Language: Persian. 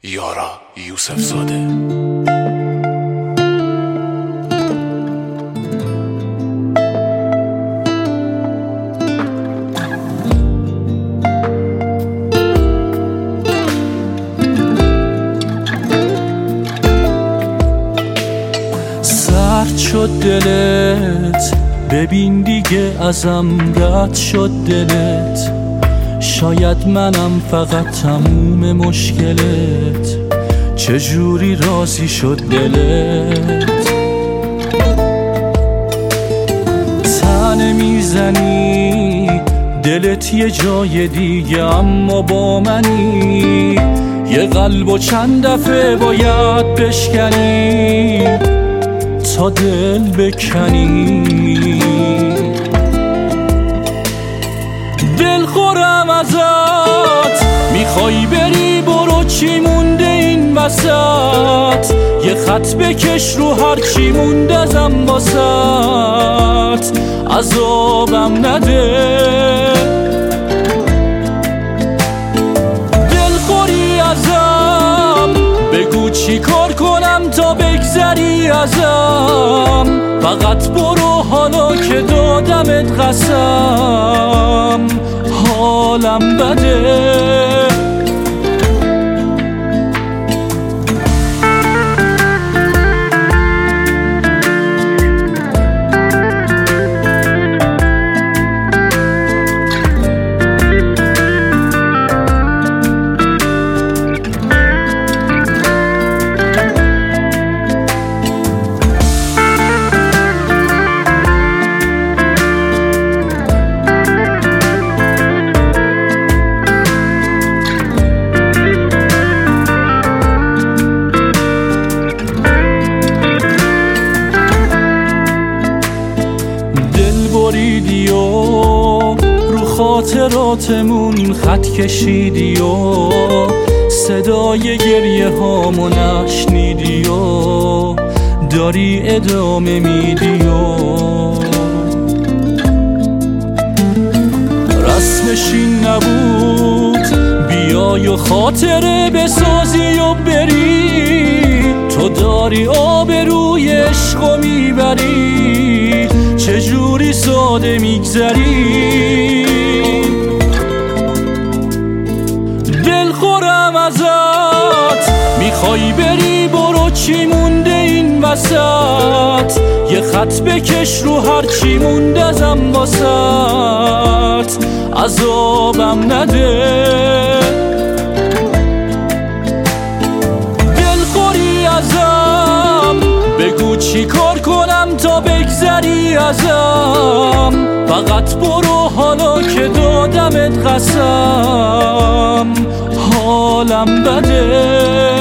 یارا یوسف زاده. سرد شد دلت، ببین دیگه ازم رد شد دلت. شاید منم فقط تموم مشکلت. چجوری راضی شد دلت؟ تنه میزنی دلت یه جای دیگه، اما با منی. یه قلب و چند دفعه باید بشکنی تا دل بکنی. دل خورم ازت، میخوای بری برو، چی مونده این وسط؟ یه خط بکش رو هر چی مونده ازم واسط. عذابم نده، دل خوری ازم، بگو چی کار کنم تا بگذری ازم. فقط برو حالا که دادمت قسم، حالم بده. بریدی و رو خاطراتمون خط کشیدی و صدای گریه هامو نشنیدی و داری ادامه میدی و رسمش این نبود بیای و خاطره بسازی و بری. تو داری آبروی عشقو میبری، چجوری ساده میگذری؟ دل خورم ازت، میخوای بری برو، چی مونده این وسط؟ یه خط بکش رو هر چی مونده ازم واسط. عذابم نده، دل خوری ازم، بگو چی کار کنم تا بگذری ازم. فقط برو حالا که دادمت قسم، حالم بده.